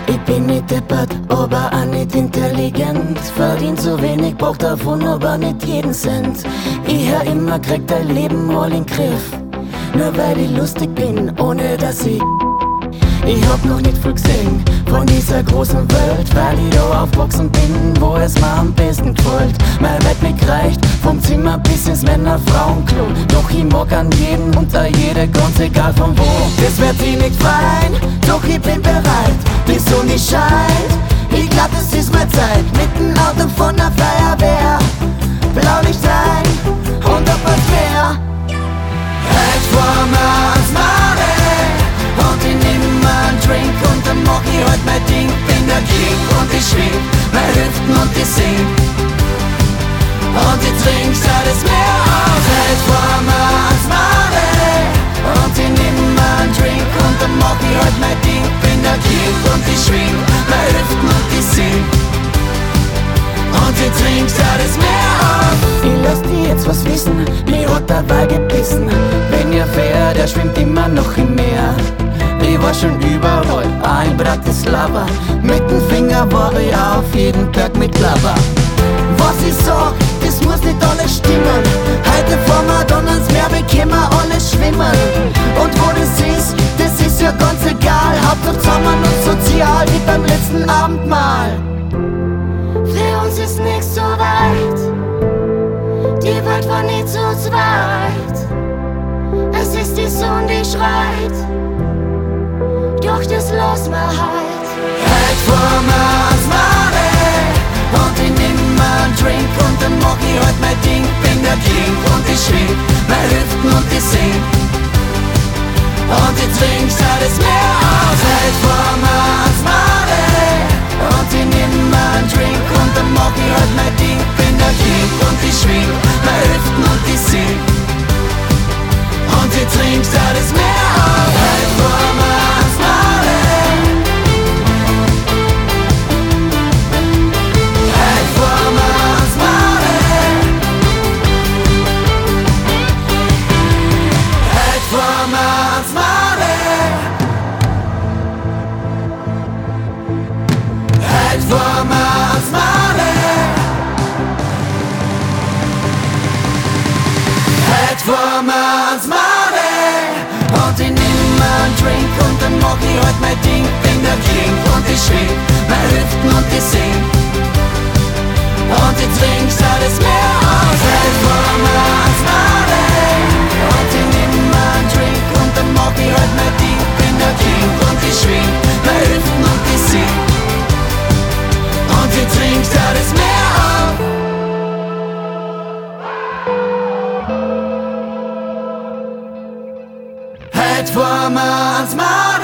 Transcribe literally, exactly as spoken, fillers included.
Ich bin nicht deppert, aber auch nicht intelligent. Verdien zu wenig, braucht davon aber nicht jeden Cent. Ich hör immer, krieg dein Leben mal in den Griff. Nur weil ich lustig bin, ohne dass ich Ich hab noch nicht viel gesehen von dieser großen Welt, weil ich da aufgewachsen bin, wo es mir am besten gefällt. Mein Welt mir gereicht, vom Zimmer bis ins Männer-Frauenklo. Doch ich mag an jeden und an jede, ganz egal von wo. Das wird ich nicht fein, doch ich bin bereit, die Sonne scheint. Ich glaub, es ist meine Zeit, mit dem Auto von der Feuerwehr. Blaulicht ein und ob was wär. Halt vor mir ans Mare und ich nehm mir einen Drink und dann mach ich halt mein Ding. Bin der King und ich schwing meine Hüften und ich sing und ich trink alles Meer aus. Halt vor mir ans Mare und ich nehm mir einen Drink und dann mach ich halt mein Ding. Bin der King und ich schwing meine Hüften und ich sing und ich trink alles Meer aus. Ich lass dir jetzt was wissen, mir hat der Wal gebissen. Wenn ihr fährt, der schwimmt immer noch im Meer. Ich war schon überall, auch in Bratislava. Mit dem Finger war ich auf jeden Berg mit Lava. Was ich sag, das muss nicht alles stimmen. Heute fahren wir dann ans Meer, wir können alles schwimmen. Und wo das ist, das ist ja ganz egal. Hauptsache zusammen und sozial, wie beim letzten Abendmahl. Für uns ist nichts so weit, die Welt war nicht so zweit. Es ist die Sonne, die schreit, doch das lass mir halt. Halt vor mir ans Mare und ich nehm mir einen Drink und dann mach ich halt mein Ding. Bin der King und ich schwing meine Hüften und ich sing und ich trink alles Meer aus. Halt vor mir ans Mare und ich nehm mir einen Drink und dann mach ich halt mein Ding. Bin der King und ich schwing meine Hüften und ich sing und ich trink alles Meer aus. Halt vor mir ans Mare, halt vor mir ans Mare, halt vor mir ans Mare, halt vor mir ans Mare, halt vor mir ans Mare. Und ich nehm mir einen Drink und dann mach ich halt mein Ding. Bin der King und ich schwing meine Hüften und ich sing und ich trink alles Meer aus. Halt vor mir ans Mare und ich nehm mir einen Drink und dann mach ich halt mein Ding. Bin der King und ich schwing meine Hüften und ich sing und ich trink alles Meer auf. Halt vor mir ans Mare.